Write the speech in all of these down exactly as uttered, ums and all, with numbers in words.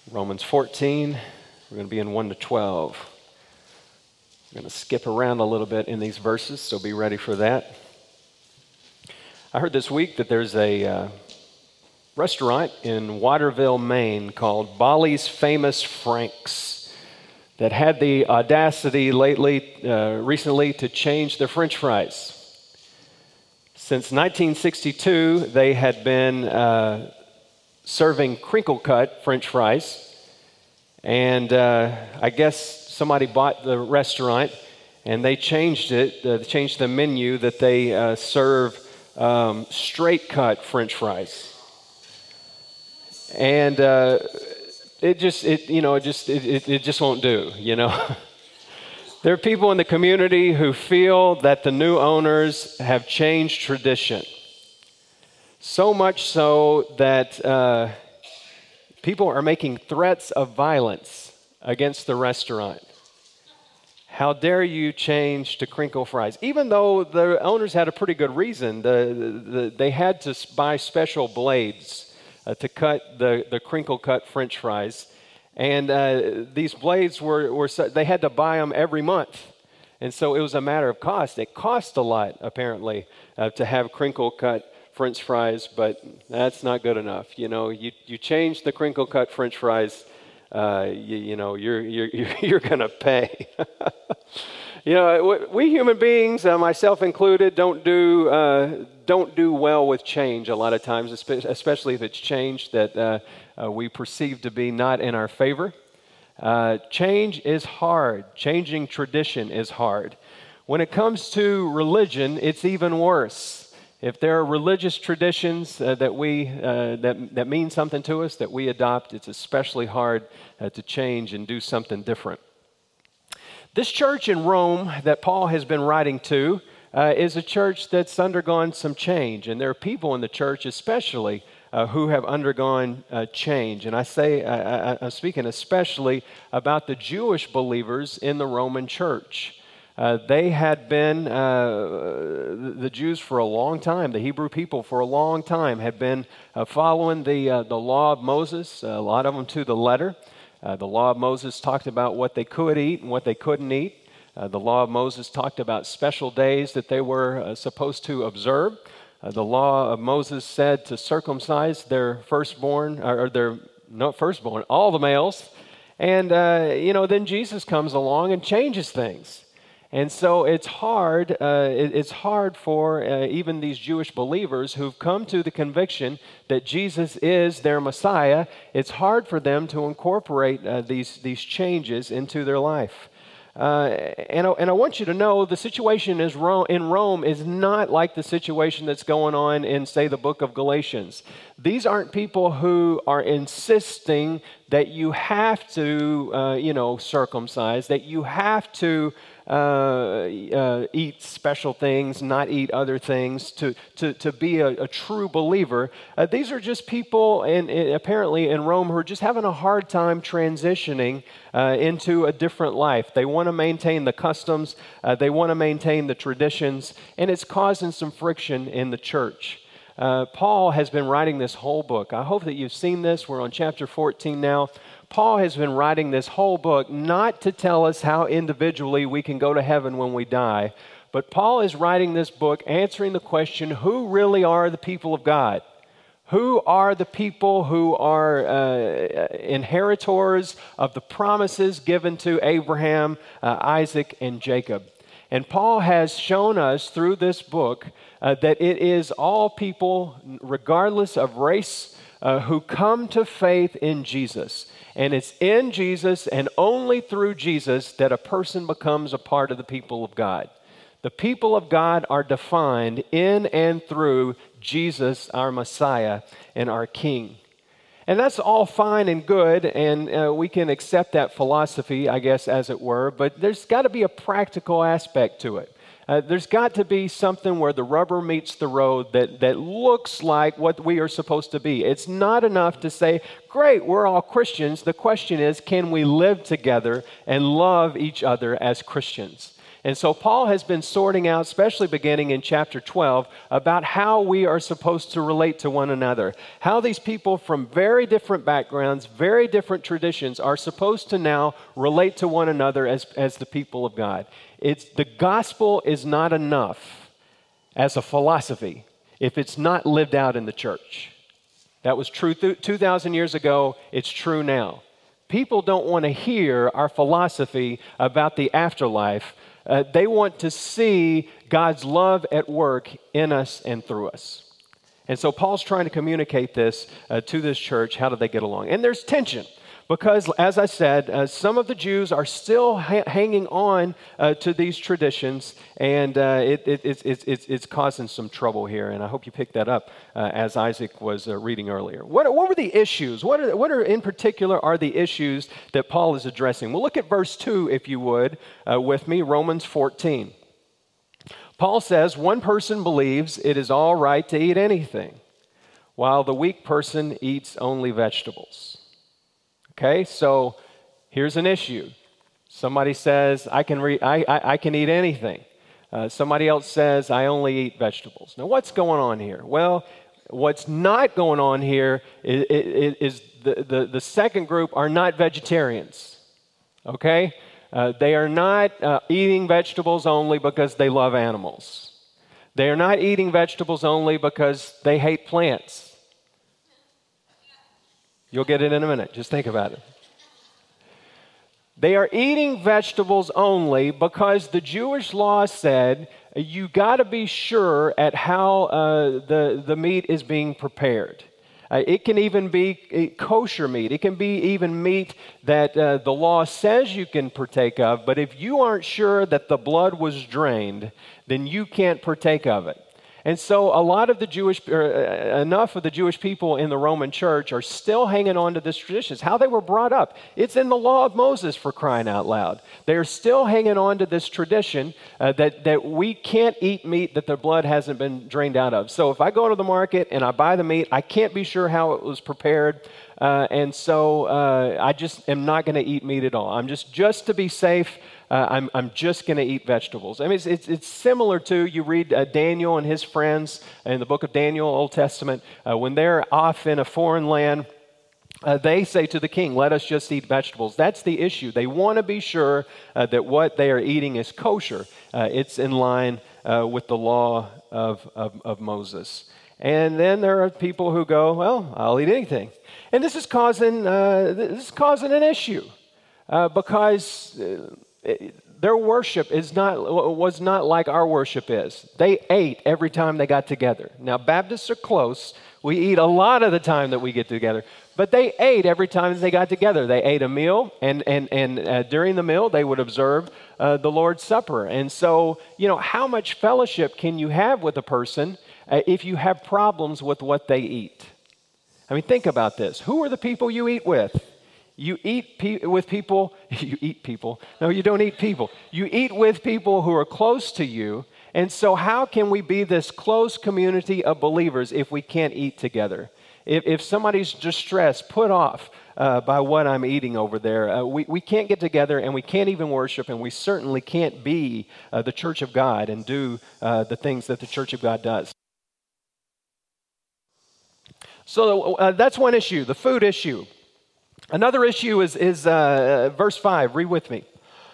Romans fourteen, we're going to be in one to twelve. We're going to skip around a little bit in these verses, so be ready for that. I heard this week that there's a uh, restaurant in Waterville, Maine called Bolly's Famous Franks that had the audacity lately, uh, recently to change their French fries. Since nineteen sixty-two, they had been uh, serving crinkle-cut French fries, and uh, I guess somebody bought the restaurant, and they changed it, uh, changed the menu that they uh, serve um, straight-cut French fries, and uh, it just, it you know, it just, it, it, it just won't do, you know. There are people in the community who feel that the new owners have changed tradition. So much so that uh, people are making threats of violence against the restaurant. How dare you change to crinkle fries? Even though the owners had a pretty good reason. The, the, they had to buy special blades uh, to cut the, the crinkle-cut French fries. And uh, these blades were, were, they had to buy them every month. And so it was a matter of cost. It cost a lot, apparently, uh, to have crinkle-cut French fries, but that's not good enough. You know, you, you change the crinkle-cut French fries, uh, you, you know, you're, you're, you're going to pay. You know, we human beings, uh, myself included, don't do, uh, don't do well with change a lot of times, especially if it's change that uh, uh, we perceive to be not in our favor. Uh, change is hard. Changing tradition is hard. When it comes to religion, it's even worse. If there are religious traditions uh, that we uh, that that mean something to us that we adopt, it's especially hard uh, to change and do something different. This church in Rome that Paul has been writing to uh, is a church that's undergone some change, and there are people in the church, especially, uh, who have undergone uh, change. And I say I, I, I'm speaking especially about the Jewish believers in the Roman church. Uh, they had been, uh, the Jews for a long time, the Hebrew people for a long time, had been uh, following the, uh, the law of Moses, a lot of them to the letter. Uh, the law of Moses talked about what they could eat and what they couldn't eat. Uh, the law of Moses talked about special days that they were uh, supposed to observe. Uh, the law of Moses said to circumcise their firstborn, or, or their, not firstborn, all the males. And, uh, you know, then Jesus comes along and changes things. And so it's hard, uh, it, it's hard for uh, even these Jewish believers who've come to the conviction that Jesus is their Messiah. It's hard for them to incorporate uh, these, these changes into their life. Uh, and, I, and I want you to know the situation is Rome, in Rome is not like the situation that's going on in, say, the book of Galatians. These aren't people who are insisting that you have to, uh, you know, circumcise, that you have to Uh, uh, eat special things, not eat other things, to, to, to be a, a true believer. Uh, these are just people, in, in, apparently in Rome, who are just having a hard time transitioning uh, into a different life. They want to maintain the customs, uh, they want to maintain the traditions, and it's causing some friction in the church. Uh, Paul has been writing this whole book. I hope that you've seen this. We're on chapter fourteen now. Paul has been writing this whole book not to tell us how individually we can go to heaven when we die, but Paul is writing this book answering the question, who really are the people of God? Who are the people who are uh, inheritors of the promises given to Abraham, uh, Isaac, and Jacob? And Paul has shown us through this book uh, that it is all people, regardless of race, uh, who come to faith in Jesus. And it's in Jesus and only through Jesus that a person becomes a part of the people of God. The people of God are defined in and through Jesus, our Messiah and our King. And that's all fine and good, and uh, we can accept that philosophy, I guess, as it were, but there's got to be a practical aspect to it. Uh, there's got to be something where the rubber meets the road that, that looks like what we are supposed to be. It's not enough to say, great, we're all Christians. The question is, can we live together and love each other as Christians? And so Paul has been sorting out, especially beginning in chapter twelve, about how we are supposed to relate to one another. How these people from very different backgrounds, very different traditions are supposed to now relate to one another as, as the people of God. It's, the gospel is not enough as a philosophy if it's not lived out in the church. That was true th- two thousand years ago. It's true now. People don't want to hear our philosophy about the afterlife. Uh, they want to see God's love at work in us and through us. And so Paul's trying to communicate this uh, to this church. How do they get along? And there's tension because, as I said, uh, some of the Jews are still ha- hanging on uh, to these traditions, and uh, it, it, it, it, it's, it's causing some trouble here. And I hope you picked that up uh, as Isaac was uh, reading earlier. What, what were the issues? What are, what are in particular are the issues that Paul is addressing? Well, look at verse two, if you would, uh, with me, Romans fourteen. Paul says, one person believes it is all right to eat anything, while the weak person eats only vegetables. Okay, so here's an issue. Somebody says, I can, re- I, I, I can eat anything. Uh, somebody else says, I only eat vegetables. Now, what's going on here? Well, what's not going on here is, is, is the, the, the second group are not vegetarians. Okay? Uh, they are not uh, eating vegetables only because they love animals. They are not eating vegetables only because they hate plants. You'll get it in a minute. Just think about it. They are eating vegetables only because the Jewish law said you got to be sure at how uh, the, the meat is being prepared. Uh, it can even be kosher meat. It can be even meat that uh, the law says you can partake of, but if you aren't sure that the blood was drained, then you can't partake of it. And so a lot of the Jewish, or enough of the Jewish people in the Roman church are still hanging on to this tradition. It's how they were brought up. It's in the law of Moses, for crying out loud. They are still hanging on to this tradition uh, that, that we can't eat meat that the blood hasn't been drained out of. So if I go to the market and I buy the meat, I can't be sure how it was prepared. Uh, and so uh, I just am not going to eat meat at all. I'm just, just to be safe, Uh, I'm, I'm just going to eat vegetables. I mean, it's, it's, it's similar to, you read uh, Daniel and his friends in the book of Daniel, Old Testament, uh, when they're off in a foreign land, uh, they say to the king, let us just eat vegetables. That's the issue. They want to be sure uh, that what they are eating is kosher. Uh, it's in line uh, with the law of, of, of Moses. And then there are people who go, well, I'll eat anything. And this is causing, uh, this is causing an issue uh, because... Uh, Their worship is not, was not like our worship is. They ate every time they got together. Now, Baptists are close. We eat a lot of the time that we get together. But they ate every time they got together. They ate a meal, and, and, and uh, during the meal, they would observe uh, the Lord's Supper. And so, you know, how much fellowship can you have with a person uh, if you have problems with what they eat? I mean, think about this. Who are the people you eat with? You eat pe- with people, you eat people. No, you don't eat people. You eat with people who are close to you. And so how can we be this close community of believers if we can't eat together? If, if somebody's distressed, put off uh, by what I'm eating over there, uh, we, we can't get together and we can't even worship, and we certainly can't be uh, the church of God and do uh, the things that the church of God does. So uh, that's one issue, the food issue. Another issue is, is uh, verse five. Read with me.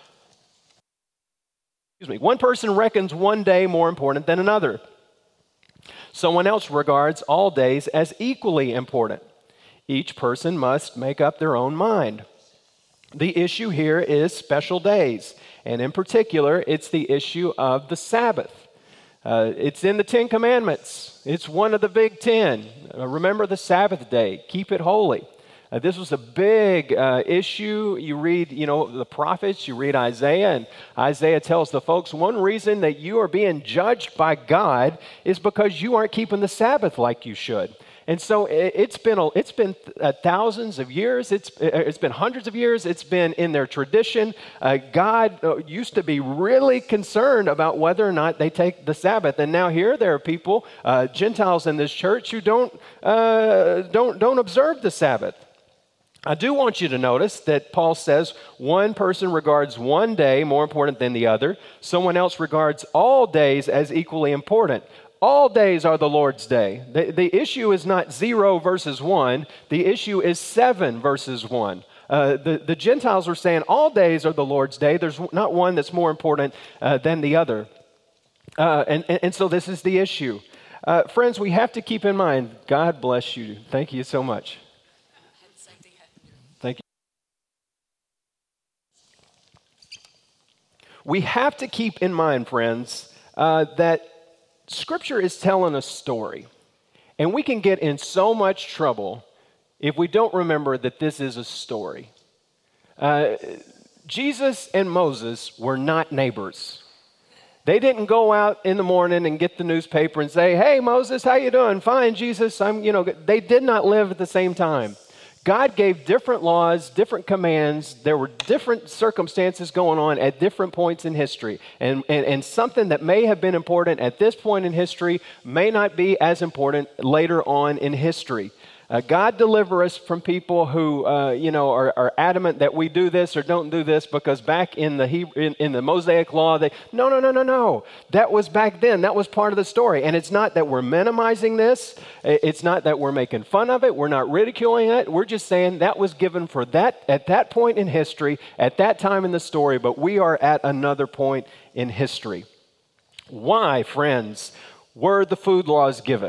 Excuse me. One person reckons one day more important than another. Someone else regards all days as equally important. Each person must make up their own mind. The issue here is special days, and in particular, it's the issue of the Sabbath. Uh, it's in the Ten Commandments. It's one of the big ten. Uh, remember the Sabbath day. Keep it holy. Uh, this was a big uh, issue. You read, you know, the prophets, you read Isaiah, and Isaiah tells the folks, one reason that you are being judged by God is because you aren't keeping the Sabbath like you should. And so it, it's been a, it's been uh, thousands of years. It's it's been hundreds of years. It's been in their tradition. Uh, God uh, used to be really concerned about whether or not they take the Sabbath, and now here there are people, uh, Gentiles in this church, who don't uh, don't don't observe the Sabbath. I do want you to notice that Paul says one person regards one day more important than the other. Someone else regards all days as equally important. All days are the Lord's day. The, the issue is not zero versus one. The issue is seven versus one. Uh, the, the Gentiles are saying all days are the Lord's day. There's not one that's more important uh, than the other. Uh, and, and, and so this is the issue. Uh, friends, we have to keep in mind, God bless you. Thank you so much. Thank you. We have to keep in mind, friends, uh, that Scripture is telling a story. And we can get in so much trouble if we don't remember that this is a story. Uh, Jesus and Moses were not neighbors. They didn't go out in the morning and get the newspaper and say, "Hey, Moses, how you doing?" "Fine, Jesus." I'm, you know, they did not live at the same time. God gave different laws, different commands. There were different circumstances going on at different points in history. And, and, and something that may have been important at this point in history may not be as important later on in history. Uh, God deliver us from people who, uh, you know, are, are adamant that we do this or don't do this because back in the Hebrew, in, in the Mosaic law, they, no, no, no, no, no. That was back then. That was part of the story. And it's not that we're minimizing this. It's not that we're making fun of it. We're not ridiculing it. We're just saying that was given for that at that point in history, at that time in the story, but we are at another point in history. Why, friends, were the food laws given?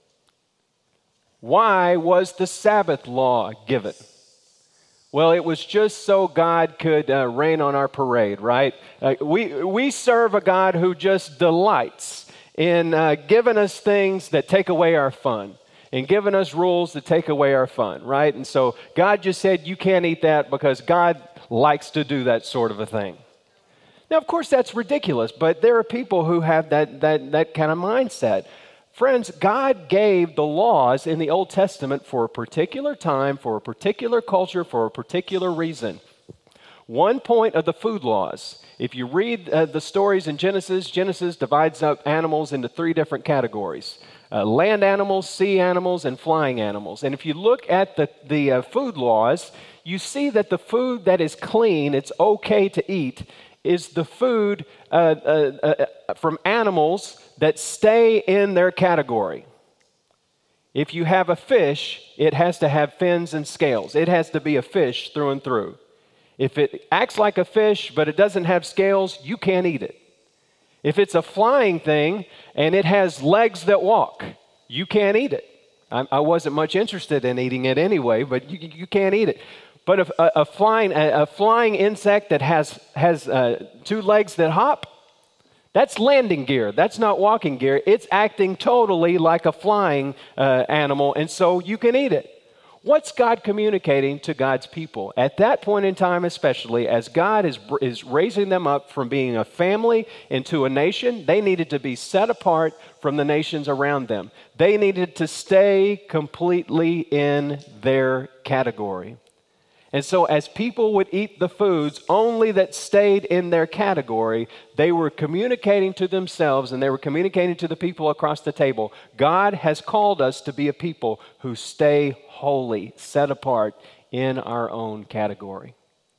Why was the Sabbath law given? Well, it was just so God could uh, rain on our parade, right? Uh, we, we serve a God who just delights in uh, giving us things that take away our fun and giving us rules that take away our fun, right? And so God just said, you can't eat that because God likes to do that sort of a thing. Now, of course, that's ridiculous, but there are people who have that, that, that kind of mindset. Friends, God gave the laws in the Old Testament for a particular time, for a particular culture, for a particular reason. One point of the food laws, if you read uh, the stories in Genesis, Genesis divides up animals into three different categories. Uh, land animals, sea animals, and flying animals. And if you look at the, the uh, food laws, you see that the food that is clean, it's okay to eat, is the food uh, uh, uh, from animals that stay in their category. If you have a fish, it has to have fins and scales. It has to be a fish through and through. If it acts like a fish, but it doesn't have scales, you can't eat it. If it's a flying thing and it has legs that walk, you can't eat it. I, I wasn't much interested in eating it anyway, but you, you can't eat it. But if a, a flying a, a flying insect that has has uh, two legs that hop, that's landing gear. That's not walking gear. It's acting totally like a flying uh, animal, and so you can eat it. What's God communicating to God's people? At that point in time especially, as God is, is raising them up from being a family into a nation, they needed to be set apart from the nations around them. They needed to stay completely in their category. And so as people would eat the foods only that stayed in their category, they were communicating to themselves and they were communicating to the people across the table. God has called us to be a people who stay holy, set apart in our own category.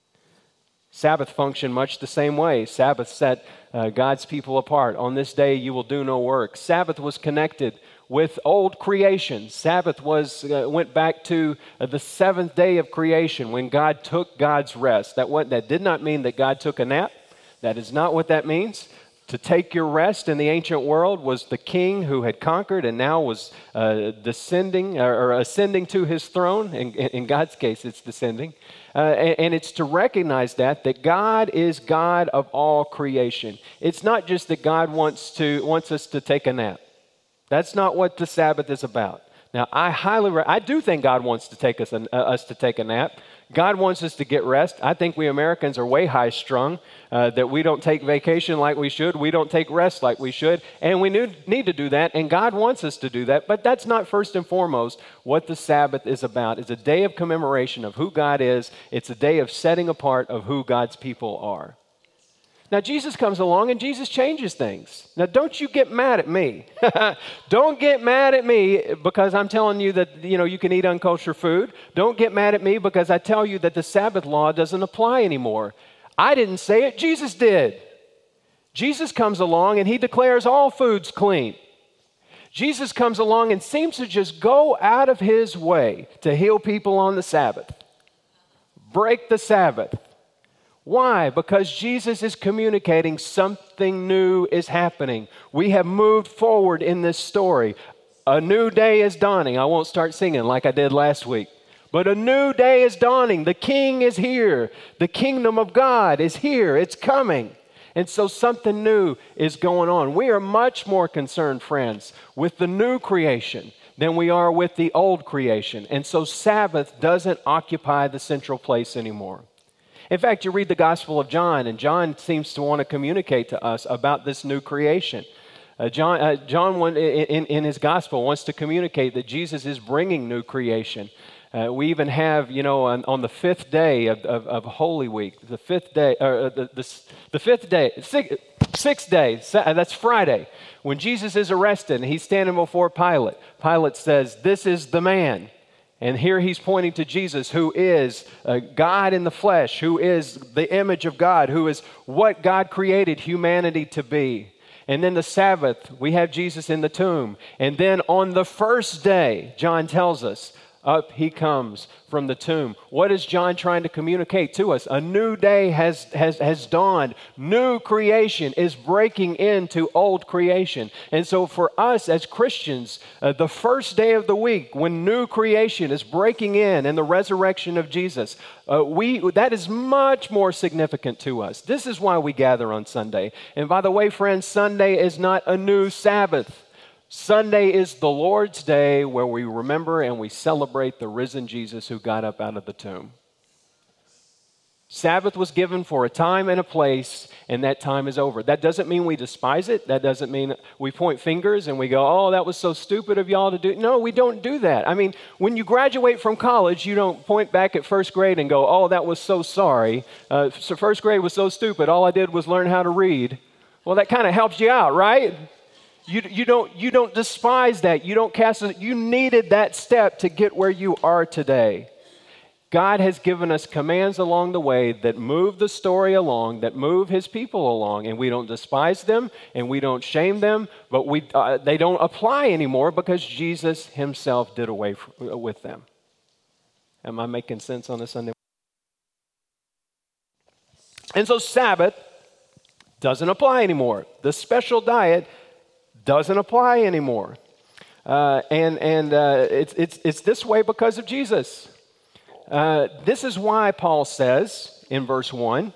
Sabbath functioned much the same way. Sabbath set uh, God's people apart. On this day you will do no work. Sabbath was connected with old creation. Sabbath was uh, went back to uh, the seventh day of creation when God took God's rest. That what that did not mean that God took a nap. That is not what that means. To take your rest in the ancient world was the king who had conquered and now was uh, descending or, or ascending to his throne. In, in God's case, it's descending. Uh, and, and it's to recognize that, that God is God of all creation. It's not just that God wants to wants us to take a nap. That's not what the Sabbath is about. Now, I highly, re- I do think God wants to take us, an, uh, us to take a nap. God wants us to get rest. I think we Americans are way high strung, uh, that we don't take vacation like we should. We don't take rest like we should. And we need to do that. And God wants us to do that. But that's not first and foremost what the Sabbath is about. It's a day of commemoration of who God is. It's a day of setting apart of who God's people are. Now, Jesus comes along and Jesus changes things. Now, don't you get mad at me. Don't get mad at me because I'm telling you that, you know, you can eat uncultured food. Don't get mad at me because I tell you that the Sabbath law doesn't apply anymore. I didn't say it, Jesus did. Jesus comes along and he declares all foods clean. Jesus comes along and seems to just go out of his way to heal people on the Sabbath. Break the Sabbath. Why? Because Jesus is communicating something new is happening. We have moved forward in this story. A new day is dawning. I won't start singing like I did last week. But a new day is dawning. The King is here. The kingdom of God is here. It's coming. And so something new is going on. We are much more concerned, friends, with the new creation than we are with the old creation. And so Sabbath doesn't occupy the central place anymore. In fact, you read the Gospel of John, and John seems to want to communicate to us about this new creation. Uh, John, uh, John in, in, in his Gospel wants to communicate that Jesus is bringing new creation. Uh, we even have, you know, on, on the fifth day of, of, of Holy Week, the fifth day, uh, the, the, the fifth day, sixth, sixth day, that's Friday, when Jesus is arrested and he's standing before Pilate. Pilate says, "This is the man." And here he's pointing to Jesus, who is uh, God in the flesh, who is the image of God, who is what God created humanity to be. And then the Sabbath, we have Jesus in the tomb. And then on the first day, John tells us, up he comes from the tomb. What is John trying to communicate to us? A new day has, has, has dawned. New creation is breaking into old creation. And so for us as Christians, uh, the first day of the week, when new creation is breaking in and the resurrection of Jesus, uh, we that is much more significant to us. This is why we gather on Sunday. And by the way, friends, Sunday is not a new Sabbath. Sunday is the Lord's day where we remember and we celebrate the risen Jesus who got up out of the tomb. Sabbath was given for a time and a place, and that time is over. That doesn't mean we despise it. That doesn't mean we point fingers and we go, "Oh, that was so stupid of y'all to do." No, we don't do that. I mean, when you graduate from college, you don't point back at first grade and go, "Oh, that was so sorry. Uh, so first grade was so stupid. All I did was learn how to read." Well, that kind of helps you out, right? You, you, don't, you don't despise that. You don't cast it. You needed that step to get where you are today. God has given us commands along the way that move the story along, that move his people along, and we don't despise them and we don't shame them, but we, uh, they don't apply anymore because Jesus himself did away f- with them. Am I making sense on this Sunday? And so Sabbath doesn't apply anymore. The special diet doesn't apply anymore. Uh, and and uh, it's, it's, it's this way because of Jesus. Uh, this is why Paul says in verse one,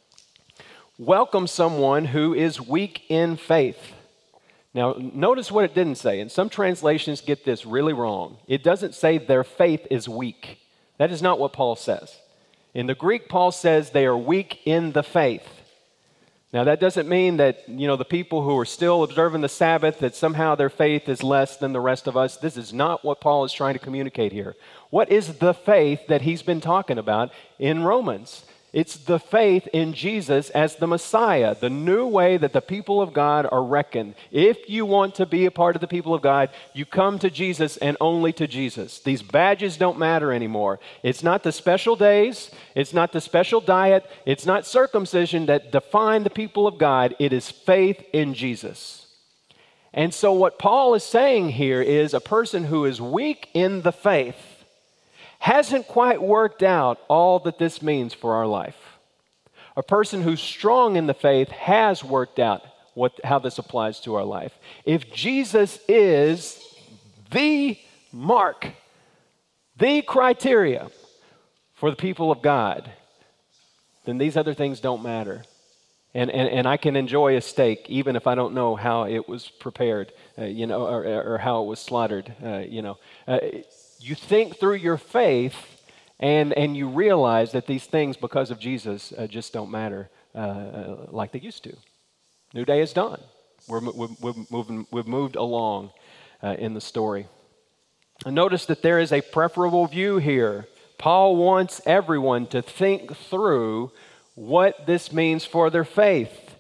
welcome someone who is weak in faith. Now, notice what it didn't say. And some translations get this really wrong. It doesn't say their faith is weak. That is not what Paul says. In the Greek, Paul says they are weak in the faith. Now, that doesn't mean that, you know, the people who are still observing the Sabbath, that somehow their faith is less than the rest of us. This is not what Paul is trying to communicate here. What is the faith that he's been talking about in Romans? It's the faith in Jesus as the Messiah, the new way that the people of God are reckoned. If you want to be a part of the people of God, you come to Jesus and only to Jesus. These badges don't matter anymore. It's not the special days. It's not the special diet. It's not circumcision that define the people of God. It is faith in Jesus. And so what Paul is saying here is a person who is weak in the faith hasn't quite worked out all that this means for our life. A person who's strong in the faith has worked out what, how this applies to our life. If Jesus is the mark, the criteria for the people of God, then these other things don't matter. And, and, and I can enjoy a steak even if I don't know how it was prepared, uh, you know, or, or how it was slaughtered, uh, you know. Uh, You think through your faith, and, and you realize that these things, because of Jesus, uh, just don't matter uh, like they used to. New day is done. We're, we're, we're moving, we've moved along uh, in the story. And notice that there is a preferable view here. Paul wants everyone to think through what this means for their faith.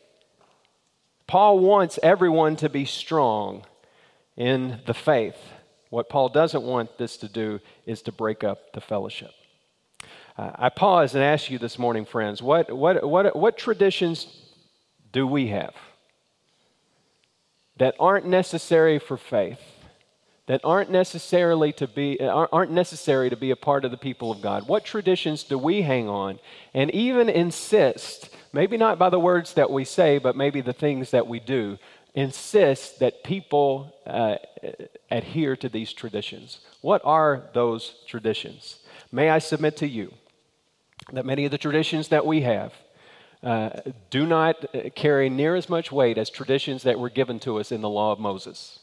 Paul wants everyone to be strong in the faith. What Paul doesn't want this to do is to break up the fellowship. Uh, I pause and ask you this morning, friends, what, what, what, what traditions do we have that aren't necessary for faith, that aren't necessarily to be aren't necessary to be a part of the people of God? What traditions do we hang on and even insist, maybe not by the words that we say, but maybe the things that we do, insist that people uh, adhere to these traditions? What are those traditions? May I submit to you that many of the traditions that we have uh, do not carry near as much weight as traditions that were given to us in the law of Moses.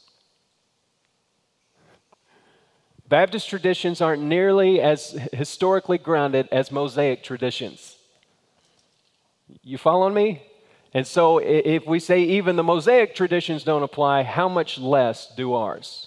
Baptist traditions aren't nearly as historically grounded as Mosaic traditions. You following me? And so if we say even the Mosaic traditions don't apply, how much less do ours?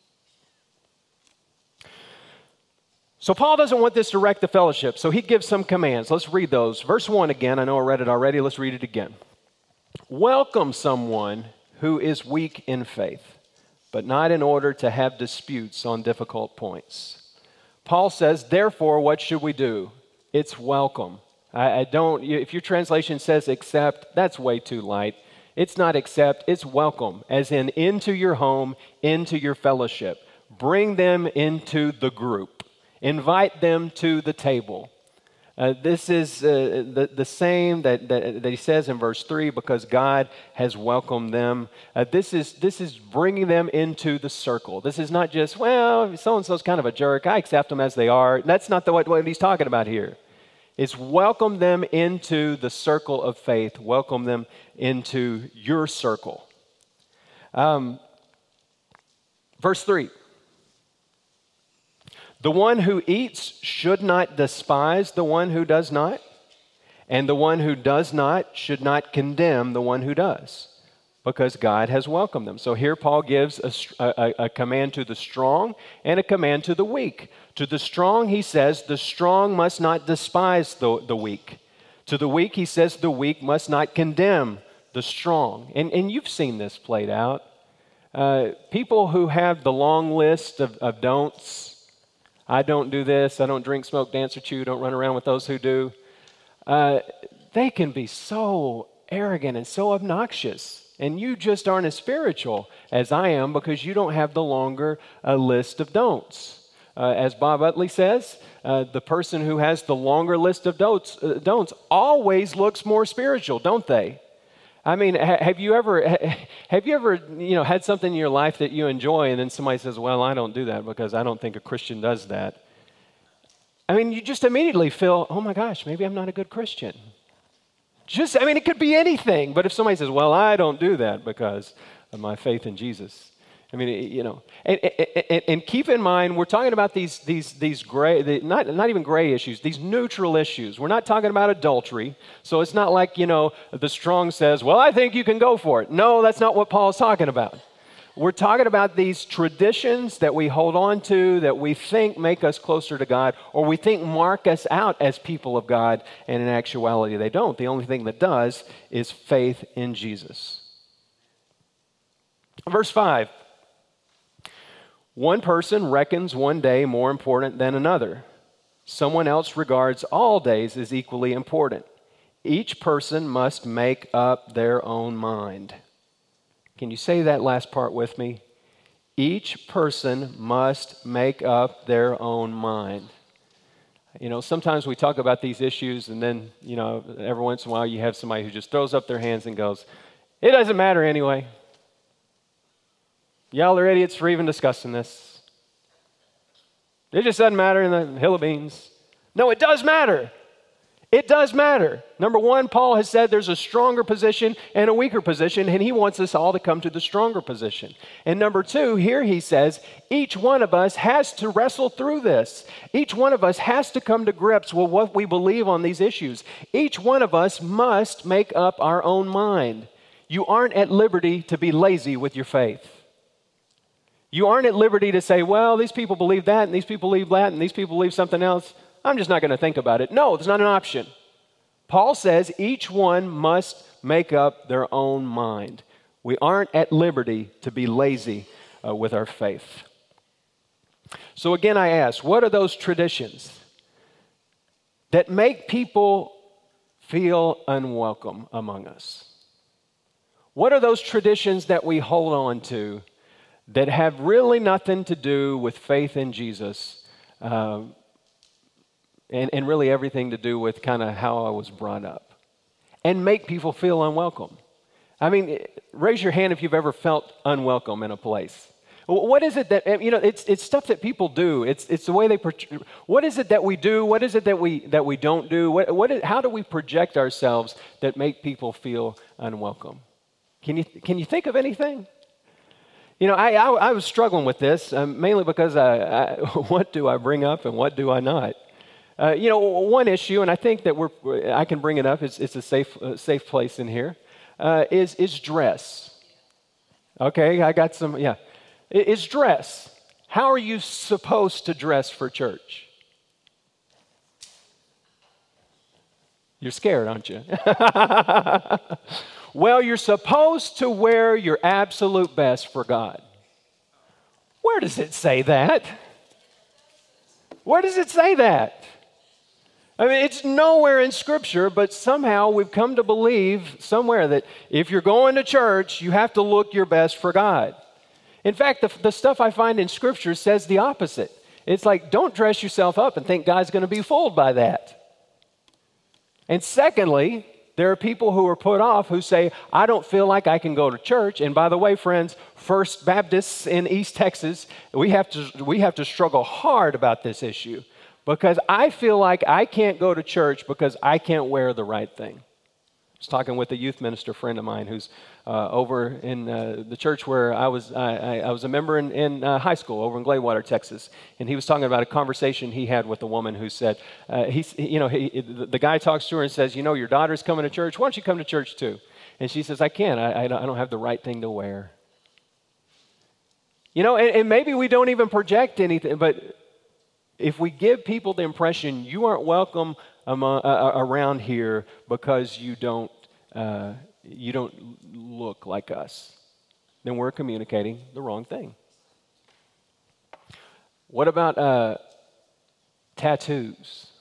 So Paul doesn't want this to wreck the fellowship, so he gives some commands. Let's read those. Verse one again. I know I read it already. Let's read it again. Welcome someone who is weak in faith, but not in order to have disputes on difficult points. Paul says, therefore, what should we do? It's welcome. I, I don't, if your translation says accept, that's way too light. It's not accept, it's welcome, as in into your home, into your fellowship. Bring them into the group. Invite them to the table. Uh, this is uh, the, the same that, that, that he says in verse three, because God has welcomed them. Uh, this is this is bringing them into the circle. This is not just, well, so-and-so's kind of a jerk, I accept them as they are. That's not the, what, what he's talking about here. It's welcome them into the circle of faith. Welcome them into your circle. Um, verse three. The one who eats should not despise the one who does not, and the one who does not should not condemn the one who does, because God has welcomed them. So here Paul gives a, a, a command to the strong and a command to the weak. To the strong, he says, the strong must not despise the, the weak. To the weak, he says, the weak must not condemn the strong. And, and you've seen this played out. Uh, people who have the long list of, of don'ts, I don't do this, I don't drink, smoke, dance, or chew, don't run around with those who do. Uh, they can be so arrogant and so obnoxious. And you just aren't as spiritual as I am because you don't have the longer uh, list of don'ts. Uh, as Bob Utley says, uh, the person who has the longer list of don'ts, uh, don'ts always looks more spiritual, don't they? I mean, ha- have you ever, ha- have you ever, you know, had something in your life that you enjoy, and then somebody says, "Well, I don't do that because I don't think a Christian does that." I mean, you just immediately feel, "Oh my gosh, maybe I'm not a good Christian." Just, I mean, it could be anything. But if somebody says, "Well, I don't do that because of my faith in Jesus," I mean, you know, and, and, and keep in mind, we're talking about these these these gray, the, not not even gray issues, these neutral issues. We're not talking about adultery, so it's not like, you know, the strong says, "Well, I think you can go for it." No, that's not what Paul's talking about. We're talking about these traditions that we hold on to, that we think make us closer to God, or we think mark us out as people of God, and in actuality, they don't. The only thing that does is faith in Jesus. Verse five. One person reckons one day more important than another. Someone else regards all days as equally important. Each person must make up their own mind. Can you say that last part with me? Each person must make up their own mind. You know, sometimes we talk about these issues, and then, you know, every once in a while you have somebody who just throws up their hands and goes, "It doesn't matter anyway. Y'all are idiots for even discussing this. It just doesn't matter in the hill of beans." No, it does matter. It does matter. Number one, Paul has said there's a stronger position and a weaker position, and he wants us all to come to the stronger position. And number two, here he says, each one of us has to wrestle through this. Each one of us has to come to grips with what we believe on these issues. Each one of us must make up our own mind. You aren't at liberty to be lazy with your faith. You aren't at liberty to say, "Well, these people believe that, and these people believe that, and these people believe something else. I'm just not going to think about it." No, it's not an option. Paul says each one must make up their own mind. We aren't at liberty to be lazy uh, with our faith. So again, I ask, what are those traditions that make people feel unwelcome among us? What are those traditions that we hold on to that have really nothing to do with faith in Jesus, uh, and, and really everything to do with kind of how I was brought up, and make people feel unwelcome? I mean, raise your hand if you've ever felt unwelcome in a place. What is it that, you know, it's it's stuff that people do. It's it's the way they, what is it that we do? What is it that we that we don't do? What, what is, how do we project ourselves that make people feel unwelcome? Can you can you think of anything? You know, I I, I was struggling with this, um, mainly because I, I, what do I bring up and what do I not? Uh, you know, one issue, and I think that we're I can bring it up. It's it's a safe uh, safe place in here. Uh, is is dress. Okay, I got some. Yeah. Is dress. How are you supposed to dress for church? You're scared, aren't you? Well, you're supposed to wear your absolute best for God. Where does it say that? Where does it say that? I mean, it's nowhere in Scripture, but somehow we've come to believe somewhere that if you're going to church, you have to look your best for God. In fact, the, the stuff I find in Scripture says the opposite. It's like, don't dress yourself up and think God's going to be fooled by that. And secondly, there are people who are put off who say, I don't feel like I can go to church. And by the way, friends, First Baptists in East Texas, we have to, we have to struggle hard about this issue because I feel like I can't go to church because I can't wear the right thing. I was talking with a youth minister friend of mine who's uh, over in uh, the church where I was I, I was a member in, in uh, high school over in Gladewater, Texas, and he was talking about a conversation he had with a woman who said, uh, he's, you know, he, the guy talks to her and says, you know, your daughter's coming to church. Why don't you come to church too? And she says, I can't. I, I don't have the right thing to wear. You know, and, and maybe we don't even project anything, but if we give people the impression you aren't welcome among, uh, around here because you don't uh, you don't look like us, then we're communicating the wrong thing. What about uh, tattoos?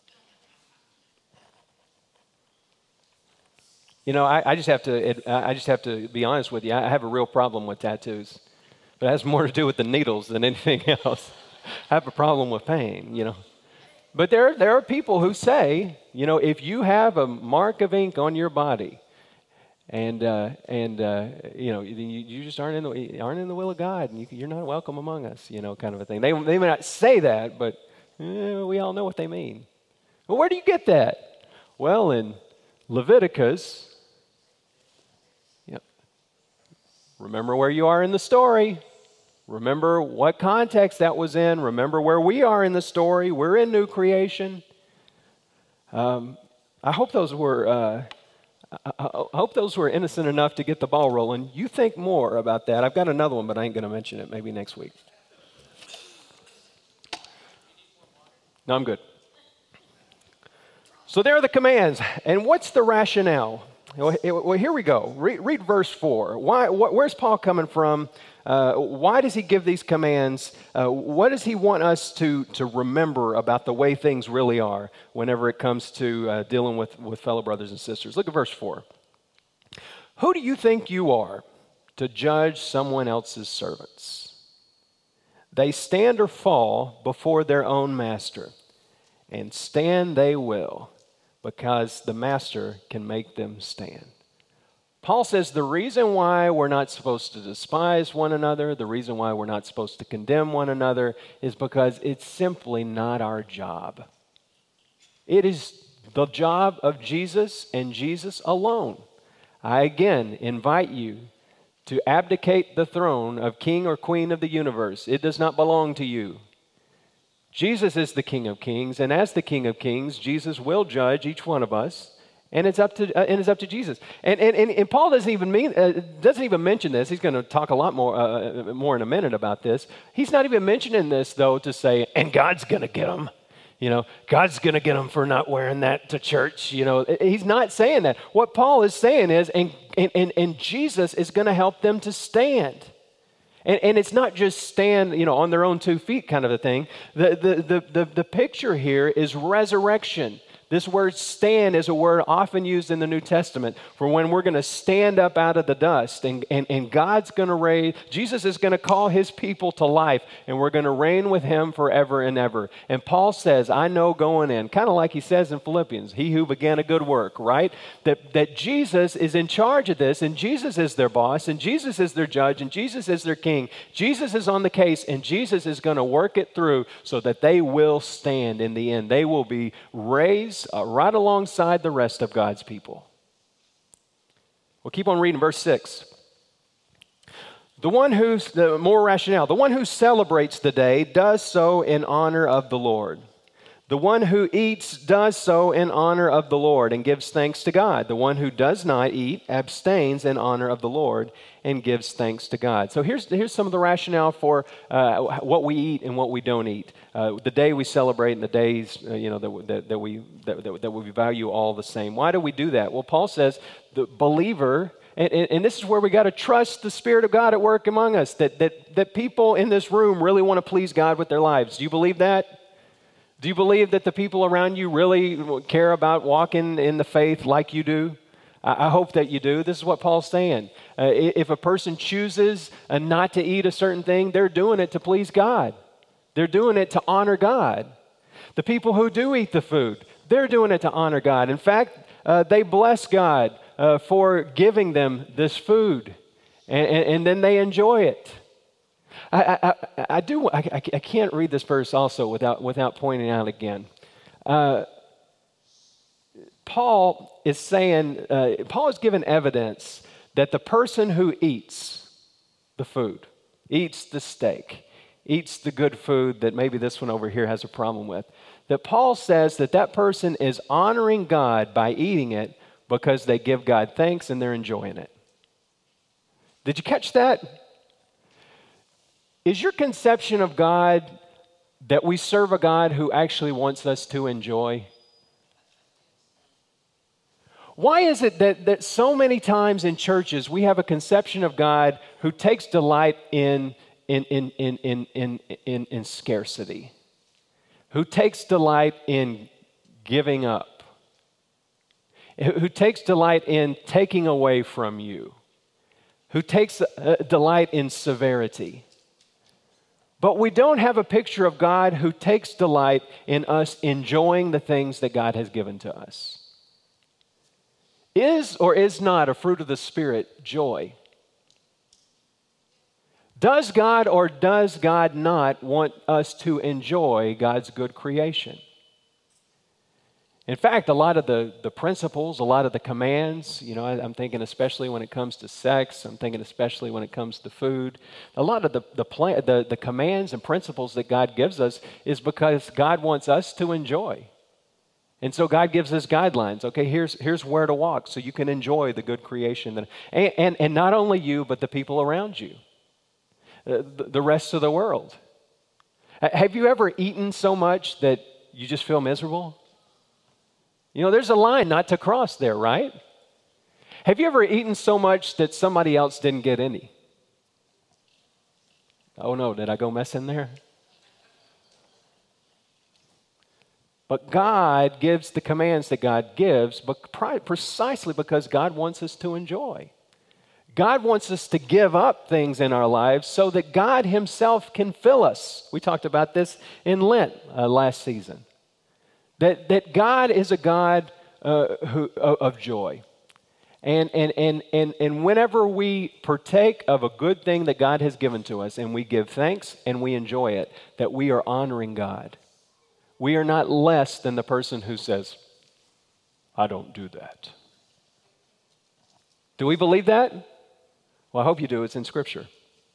You know, I, I just have to I just have to be honest with you. I have a real problem with tattoos, but it has more to do with the needles than anything else. I have a problem with pain, you know. But there, there are people who say, you know, if you have a mark of ink on your body, and uh, and uh, you know, you, you just aren't in the aren't in the will of God, and you, you're not welcome among us, you know, kind of a thing. They they may not say that, but eh, we all know what they mean. Well, where do you get that? Well, in Leviticus. Yep. Remember where you are in the story. Remember what context that was in. Remember where we are in the story. We're in new creation. Um, I hope those were. Uh, I, I hope those were innocent enough to get the ball rolling. You think more about that. I've got another one, but I ain't going to mention it. Maybe next week. No, I'm good. So there are the commands, and what's the rationale? Well, here we go. Read, read verse four. Why? Wh- where's Paul coming from? Uh, why does he give these commands? Uh, what does he want us to, to remember about the way things really are whenever it comes to uh, dealing with, with fellow brothers and sisters? Look at verse four. Who do you think you are to judge someone else's servants? They stand or fall before their own master, and stand they will, because the master can make them stand. Paul says the reason why we're not supposed to despise one another, the reason why we're not supposed to condemn one another, is because it's simply not our job. It is the job of Jesus and Jesus alone. I again invite you to abdicate the throne of king or queen of the universe. It does not belong to you. Jesus is the King of Kings, and as the King of Kings, Jesus will judge each one of us. And it's up to uh, and it's up to Jesus. And and, and, and Paul doesn't even mean uh, doesn't even mention this. He's going to talk a lot more uh, more in a minute about this. He's not even mentioning this though to say, and God's going to get them. You know, God's going to get them for not wearing that to church. You know, he's not saying that. What Paul is saying is, and, and, and Jesus is going to help them to stand. And, and it's not just stand, you know, on their own two feet kind of a thing. The, the, the, the, the picture here is resurrection. This word stand is a word often used in the New Testament for when we're going to stand up out of the dust and, and, and God's going to raise, Jesus is going to call his people to life and we're going to reign with him forever and ever. And Paul says, I know going in, kind of like he says in Philippians, he who began a good work, right? That, that Jesus is in charge of this and Jesus is their boss and Jesus is their judge and Jesus is their king. Jesus is on the case and Jesus is going to work it through so that they will stand in the end. They will be raised Uh, right alongside the rest of God's people. We'll keep on reading verse six. The one who's, the more rationale, the one who celebrates the day does so in honor of the Lord. The one who eats does so in honor of the Lord and gives thanks to God. The one who does not eat abstains in honor of the Lord and gives thanks to God. So here's, here's some of the rationale for uh, what we eat and what we don't eat. Uh, the day we celebrate and the days uh, you know, that, that, that, we, that, that, that we value all the same. Why do we do that? Well, Paul says the believer, and, and, and this is where we got to trust the Spirit of God at work among us, that, that, that people in this room really want to please God with their lives. Do you believe that? Do you believe that the people around you really care about walking in the faith like you do? I hope that you do. This is what Paul's saying. Uh, if a person chooses uh, not to eat a certain thing, they're doing it to please God. They're doing it to honor God. The people who do eat the food, they're doing it to honor God. In fact, uh, they bless God uh, for giving them this food, and, and, and then they enjoy it. I, I, I do. I, I can't read this verse also without without pointing out again. Uh, Paul is saying. Uh, Paul is giving evidence that the person who eats the food, eats the steak, eats the good food that maybe this one over here has a problem with, that Paul says that that person is honoring God by eating it because they give God thanks and they're enjoying it. Did you catch that? Is your conception of God that we serve a God who actually wants us to enjoy? Why is it that, that so many times in churches we have a conception of God who takes delight in, in, in, in, in, in, in, in scarcity, who takes delight in giving up, who takes delight in taking away from you, who takes uh, delight in severity? But we don't have a picture of God who takes delight in us enjoying the things that God has given to us. Is or is not a fruit of the Spirit joy? Does God or does God not want us to enjoy God's good creation? In fact, a lot of the, the principles, a lot of the commands, you know, I, I'm thinking especially when it comes to sex, I'm thinking especially when it comes to food, a lot of the, the, plan, the, the commands and principles that God gives us is because God wants us to enjoy. And so God gives us guidelines. Okay, here's, here's where to walk so you can enjoy the good creation. That, and, and, and not only you, but the people around you, uh, the, the rest of the world. Have you ever eaten so much that you just feel miserable? You know, there's a line not to cross there, right? Have you ever eaten so much that somebody else didn't get any? Oh no, did I go mess in there? But God gives the commands that God gives, but precisely because God wants us to enjoy. God wants us to give up things in our lives so that God himself can fill us. We talked about this in Lent uh, last season. That, that God is a God uh, who, of, of joy. And, and, and, and, and whenever we partake of a good thing that God has given to us and we give thanks and we enjoy it, that we are honoring God. We are not less than the person who says, I don't do that. Do we believe that? Well, I hope you do. It's in Scripture.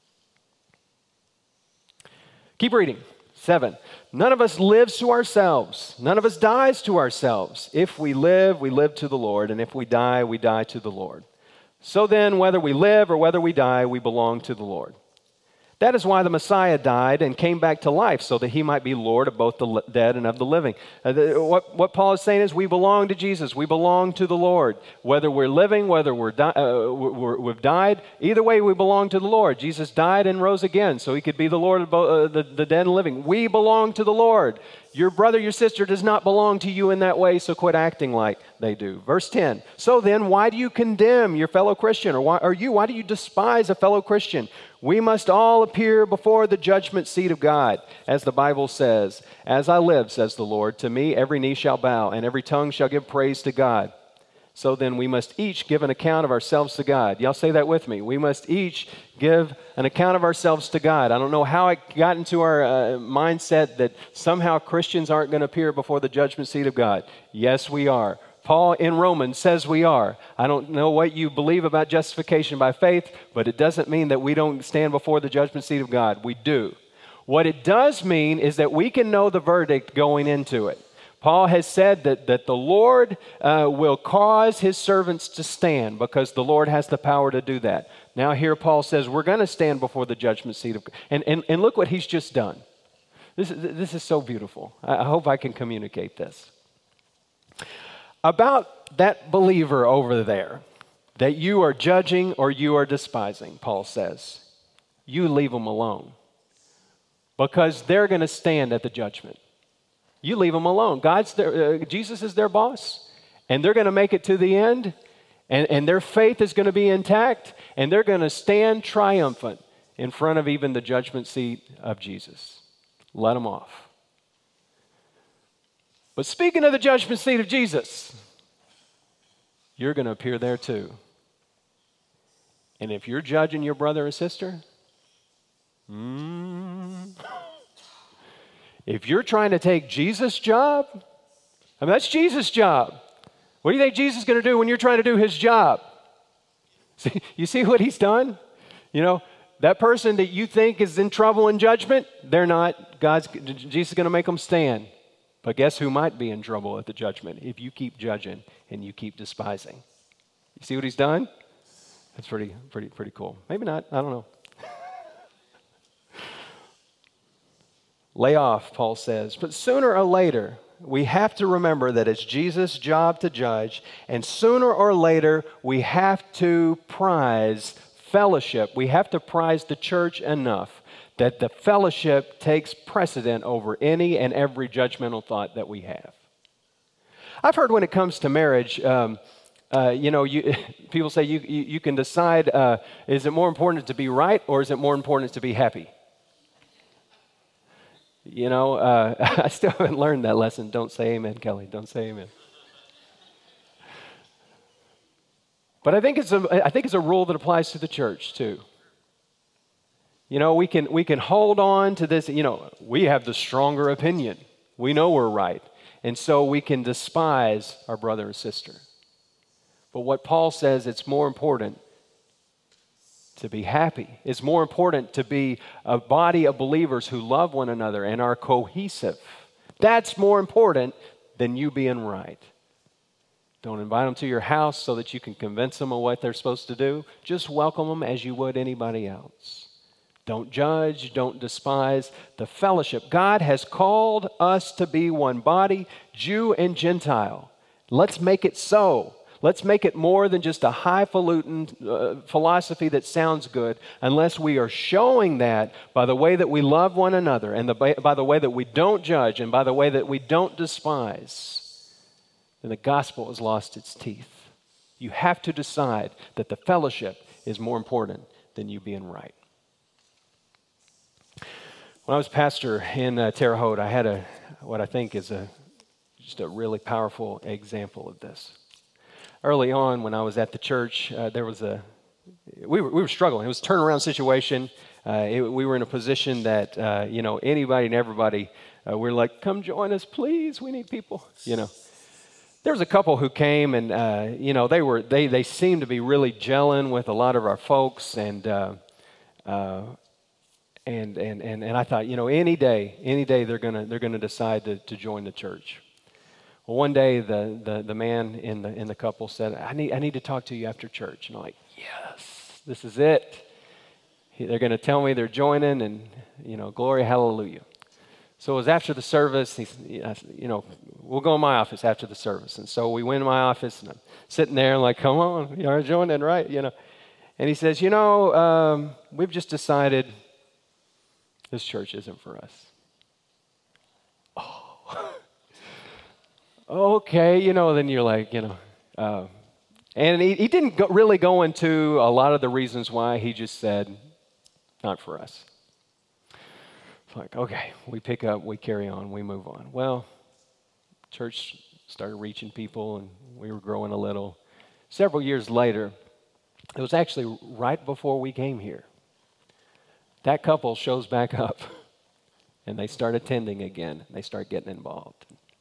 Keep reading. Seven, none of us lives to ourselves. None of us dies to ourselves. If we live, we live to the Lord, and if we die, we die to the Lord. So then, whether we live or whether we die, we belong to the Lord. That is why the Messiah died and came back to life, so that he might be Lord of both the li- dead and of the living. Uh, the, what, what Paul is saying is we belong to Jesus. We belong to the Lord. Whether we're living, whether we're, di- uh, we're we've died, either way we belong to the Lord. Jesus died and rose again, so he could be the Lord of bo- uh, the, the dead and living. We belong to the Lord. Your brother, your sister does not belong to you in that way, so quit acting like they do. Verse ten, so then why do you condemn your fellow Christian? Or, why, or you, why do you despise a fellow Christian? We must all appear before the judgment seat of God, as the Bible says, as I live, says the Lord, to me every knee shall bow, and every tongue shall give praise to God. So then we must each give an account of ourselves to God. Y'all say that with me. We must each give an account of ourselves to God. I don't know how it got into our uh, mindset that somehow Christians aren't going to appear before the judgment seat of God. Yes, we are. Paul in Romans says we are. I don't know what you believe about justification by faith, but it doesn't mean that we don't stand before the judgment seat of God. We do. What it does mean is that we can know the verdict going into it. Paul has said that, that the Lord uh, will cause his servants to stand because the Lord has the power to do that. Now here Paul says we're going to stand before the judgment seat of God. And, and, and look what he's just done. This is, this is so beautiful. I, I hope I can communicate this. About that believer over there that you are judging or you are despising, Paul says, you leave them alone because they're going to stand at the judgment. You leave them alone. God's their, uh, Jesus is their boss, and they're going to make it to the end, and, and their faith is going to be intact, and they're going to stand triumphant in front of even the judgment seat of Jesus. Let them off. But speaking of the judgment seat of Jesus, you're going to appear there too. And if you're judging your brother or sister, mm, if you're trying to take Jesus' job, I mean, that's Jesus' job. What do you think Jesus is going to do when you're trying to do his job? See, you see what he's done? You know, that person that you think is in trouble in judgment, they're not. God's, Jesus is going to make them stand. But guess who might be in trouble at the judgment if you keep judging and you keep despising? You see what he's done? That's pretty, pretty, pretty cool. Maybe not. I don't know. Lay off, Paul says. But sooner or later, we have to remember that it's Jesus' job to judge, and sooner or later, we have to prize fellowship. We have to prize the church enough that the fellowship takes precedent over any and every judgmental thought that we have. I've heard when it comes to marriage, um, uh, you know, you, people say you, you, you can decide, uh, is it more important to be right or is it more important to be happy? You know, uh, I still haven't learned that lesson. Don't say amen, Kelly. Don't say amen. But I think it's a, I think it's a rule that applies to the church too. You know, we can we can hold on to this. You know, we have the stronger opinion. We know we're right, and so we can despise our brother or sister. But what Paul says, it's more important to be happy. It's more important to be a body of believers who love one another and are cohesive. That's more important than you being right. Don't invite them to your house so that you can convince them of what they're supposed to do. Just welcome them as you would anybody else. Don't judge, don't despise the fellowship. God has called us to be one body, Jew and Gentile. Let's make it so. Let's make it more than just a highfalutin uh, philosophy that sounds good, unless we are showing that by the way that we love one another and the, by the way that we don't judge and by the way that we don't despise, then the gospel has lost its teeth. You have to decide that the fellowship is more important than you being right. When I was pastor in uh, Terre Haute, I had a what I think is a just a really powerful example of this. Early on, when I was at the church, uh, there was a we were we were struggling. It was a turnaround situation. Uh, it, we were in a position that uh, you know anybody and everybody. Uh, we're like, come join us, please. We need people. You know, there was a couple who came, and uh, you know they were they they seemed to be really gelling with a lot of our folks, and. Uh, uh, And, and and and I thought, you know, any day, any day they're gonna they're gonna decide to, to join the church. Well, one day the, the the man in the in the couple said, I need I need to talk to you after church. And I'm like, yes, this is it. they're going to tell me they're joining, and, you know, glory, hallelujah. So it was after the service. He, you know, we'll go in my office after the service. And so we went in my office, and I'm sitting there, and like, come on, you're joining, right? You know. And he says, you know, um, we've just decided this church isn't for us. Oh, okay, you know, then you're like, you know. Uh, and he, he didn't go, really go into a lot of the reasons why. He just said, not for us. It's like, okay, we pick up, we carry on, we move on. Well, church started reaching people, and we were growing a little. Several years later, it was actually right before we came here, that couple shows back up, and they start attending again. They start getting involved.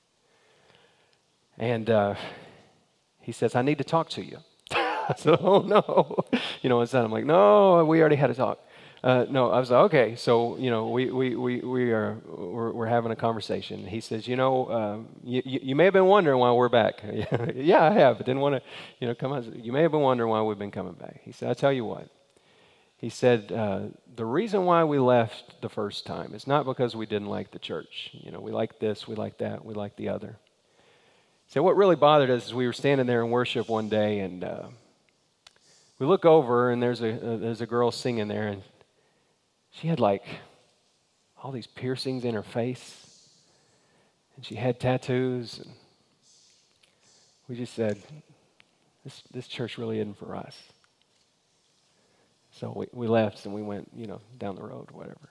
And uh, he says, I need to talk to you. I said, oh, no. You know, instead I'm like, no, we already had a talk. Uh, no, I was like, okay, so, you know, we, we, we, we are, we're, we're having a conversation. He says, you know, um, you, you may have been wondering why we're back. Yeah, I have. I didn't want to, you know, come on. You may have been wondering why we've been coming back. He said, I'll tell you what. He said, uh, the reason why we left the first time is not because we didn't like the church. You know, we like this, we like that, we like the other. He said, what really bothered us is we were standing there in worship one day, and uh, we look over, and there's a, uh, there's a girl singing there, and she had like all these piercings in her face, and she had tattoos, and we just said, this, this church really isn't for us. So we, we left, and we went, you know, down the road, whatever.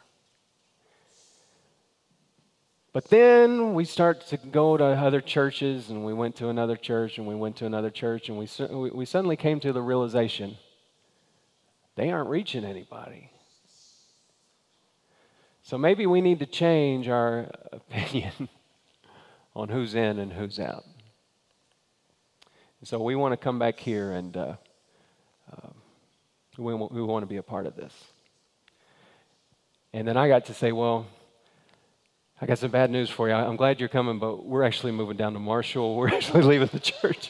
But then we start to go to other churches, and we went to another church, and we went to another church, and we, we, we suddenly came to the realization, they aren't reaching anybody. So maybe we need to change our opinion on who's in and who's out. And so we want to come back here, and uh, uh, we, we want to be a part of this. And then I got to say, well, I got some bad news for you. I'm glad you're coming, but we're actually moving down to Marshall. We're actually leaving the church.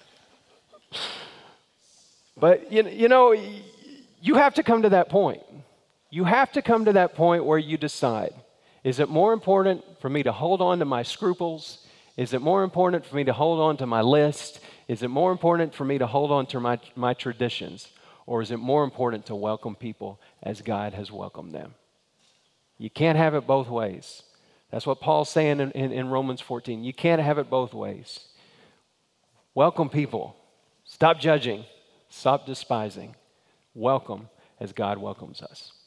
But, you, you know, you have to come to that point. You have to come to that point where you decide, is it more important for me to hold on to my scruples? Is it more important for me to hold on to my list? Is it more important for me to hold on to my, my traditions? Or is it more important to welcome people as God has welcomed them? You can't have it both ways. That's what Paul's saying in, in, in Romans fourteen. You can't have it both ways. Welcome people. Stop judging. Stop despising. Welcome as God welcomes us.